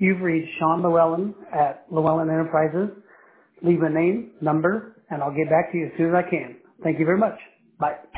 You've reached Sean Llewellyn at Llewellyn Enterprises. Leave a name, number, and I'll get back to you as soon as I can. Thank you very much. Bye.